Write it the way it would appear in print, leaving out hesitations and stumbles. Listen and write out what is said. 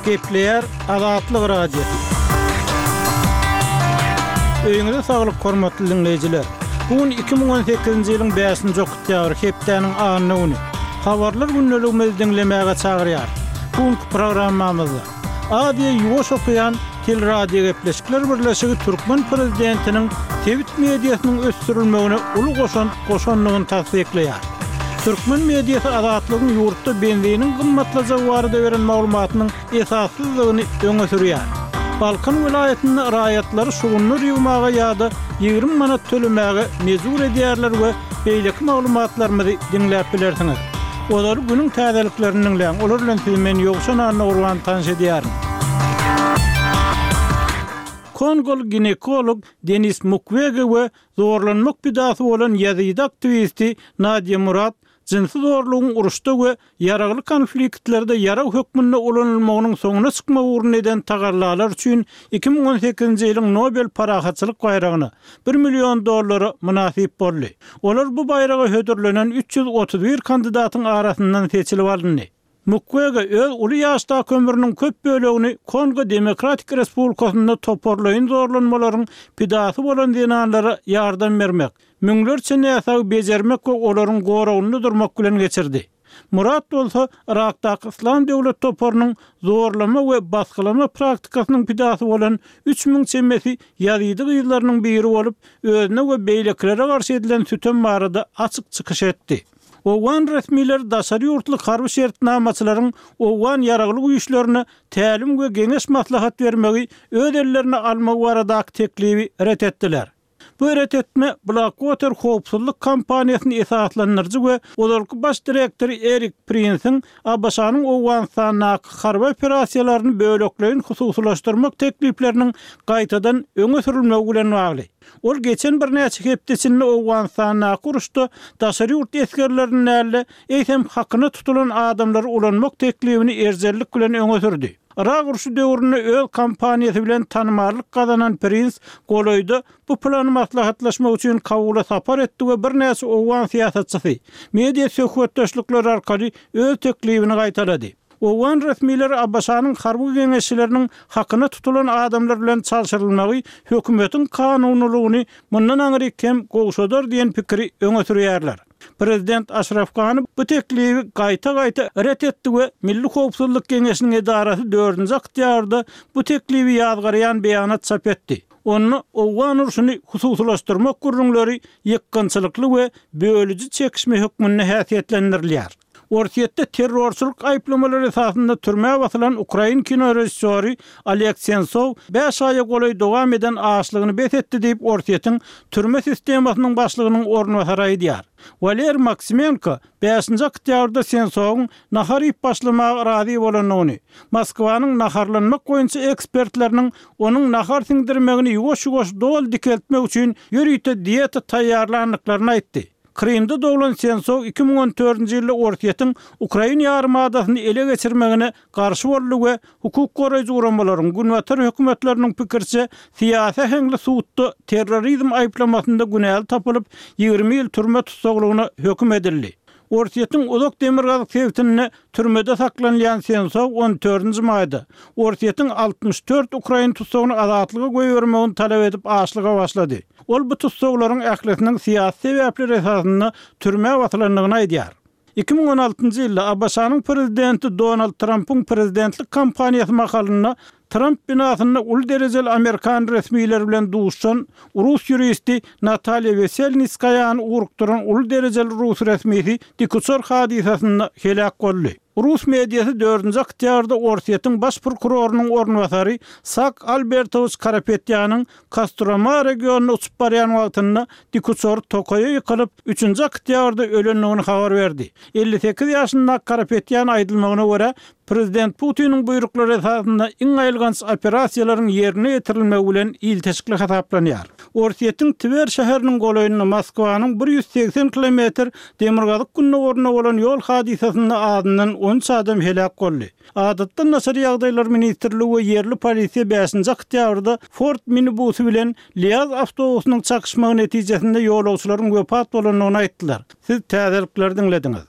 Gepleyer Azatlyk radiosu. Öýüňizde saglyk hormatly dinleýijiler. Bugün 2018-nji ýylyň 5-nji oktýabr hepdeniň anyny habarlar günneligimizi dinlemäge çagyrýar. Bugünkü programmamyzda Adiýe ýuwaş okuyan Teleradio Gepleşikler Birleşigi Türkmen prezidentiniň tewit mediýasynyň ösdürilmegine uly goşanlygyny tasdikleýär. Türkmen mediýasy azatlygyň ýurtda bendiğinin gymmatlajagy barada beren maglumatynyň esassyzlygyny öňe sürýär. Balkan vilayetinde raýatlary şugunly ýymaga ýa-da 20 manat tölemäge mezur edýärler we beýleki maglumatlarymyzy dinläp bilersiňiz. Olar günüň täzeliklerini dinleýän, olar bilen men ýogşan urwan tanış edýärim. Kongol ginekolog Denis Mukwege we zorlanmak bidasy bolan ýazyda aktivisti Nadia Murat jinsi zorlugyň uruşda we yaragly konfliktlerde yara hökmünde ulanylmagynyň soňuna çykma uğrun eden tagarlalar üçin 2018-nji ýylyň Nobel parahatçylyk bayragyny $1 milyon münasip boldy. Olar bu bayraga hödürlenen 331 kandidatyň arasyndan seçilip alındy. Mukwege öz uly ýaşda kömüriniň köp bölegini Kongo Demokratik Respublikasynda toparlaýyn zorlanmalaryň pidasy bolan dinanlara ýardam bermek, müňlerçe näsä bejermek we olaryň goragyny durmak bilen geçirdi. Murat bolsa Irakdaky İslam döwlet toparynyň zorlama we baskylama praktikasynyň pidasy bolan 3000 çemmesi ýazydy ýyllarynyň biri bolup özüne we beýleklere garşy edilen sütön barada açyk çykyş etdi. Owan resmiler daşary ýurtlyk harby şertnamaçylaryň owan yaraglyk güýçlerine tälim we geňeş maslahat bermegi öz ellerine almak baradaky teklibi ret etdiler. Bu ret etme Blackwater howpsuzlyk kampaniýasyny esaslandyrjy we olarky baş direktori Erik Prince'in Abaşanyň owan sanaky harby operasiýalaryny bölekleýin hususlaşdyrmak teklipleriniň gaýtadan öňe sürilmegi bilen bagly. Ol geçen bir näçe hepdesinde owan sanaky uruşda daşary ýurt eskerleriniň näle eýsem hakyny tutulan adamlar ulanmak teklibini erzellik bilen öňe sürdi. Irak uruşy döwründe öz kampaniýasy bilen tanymarlyk gazanan Prince goloýdy bu plany maslahatlaşmak üçin Kabula sapar etdi we bir näçe owan siýasatçysy media söhbetdeşlikleri arkaly öz teklibini gaýtalady. Owan resmiler Abaşanyň harby geňeşçileriniň hakyny tutulan adamlar bilen çalşyrylmagy hökümetiň kanunylygyny mundan aňry kem gowşadar diýen pikiri öňe sürýärler. Prezident Ashraf Ghani bu teklibi gaýta ret etdi we Milli Howpsuzlyk Geňeşiniň edarasy 4-nji oktýabrda bu teklibi ýazgarýan beýanat çap etdi. Onu owan urşuny hususlaşdyrmak gurrunlary ýykgynçylykly we bölüji çekişme hökmüne häsiýetlendirilýär. Ortiýetde terrorçylyk aýplamalary esasynda türmäge basylan Ukrain kino rejissöri Oleg Sentsov 5 aýa golay dowam eden aşlygyny besetdi diýip ortiýetiň türme sistemasynyň başlygynyň ornwasary aýdýar. Valer Maksimenko 5-nji oktýabrda Sentsowyň nahar ýyp başlamagy razy bolanyny, Moskwanyň naharlanmak goýunça ekspertleriniň onuň nahar siňdirmegini ýuwaş-ýuwaş dol dikeltmek üçin ýörüýte dieta taýýarlandyklaryny aýtdy. Krimde doglan Sentsov 2014-nji ýylda ortiýetiň Ukraina ýarymadasyny ele geçirmegine garşy boldy we hukuk goraýjy uramalaryň günwatar hökümetleriniň pikirçe siýasy heňli suwtda terrorizm aýplamasynda günäli tapylyp 20 ýyl türme tutsaglygyna höküm edildi. Ortiýetiň Uzak demir gazyk sewtine türmede saklanýan Sentsov 14-nji maýda ortiýetiň 64 Ukraina tutsagyny azatlyga goýbermegini talap edip aşlyga başlady. Ol bu tutsaglaryň ähliniň siýasy sebäpleri esasynda türmäge basylandygyny aýdýar. 2016-njy ýylda Abaşanyň prezidenti Donald Trump'yň prezidentlik kampaniýasy makalyna Trump binasyny ul derejeli Amerikan resmiýetleri bilen duşan Rus ýuristi Natalya Veselnitskaýany urukduran ul derejeli Rus resmiýeti Dikutsor hadisasyna helak boldy. Rus mediýasy 4-nji oktýabrda ortiýetiň baş prokurorunyň ornwasary Sak Albertovich Karapetýanyň Kostroma regionuna uçup barýan wagtynda Dikutsor Tokoýa ýykylyp 3-nji oktýabrda ölenligini habar berdi. 58 ýaşynda Karapetýan aýdylmagyna görä Prezident Putin'in buyruklary esasynda iň aýlgans operasiýalaryň ýerine ýetirilmegi bilen ilteşikli hasaplanýar. Ortiýetiň Tver şäheriniň golaýyny Moskwanyň 180 km demir gazyk gününe bolan ýol hadisasynda adından 13 adam helak boldy. Adatda Naşar ýagdaýlar ministrligi we ýerli polisiýa 5-nji oktýabrda Ford minibusy bilen Liaz awtobusynyň çakışmagy netijesinde ýolagçylaryň wepat bolanyny aýtdylar. Siz täzelikleri dinlediňiz.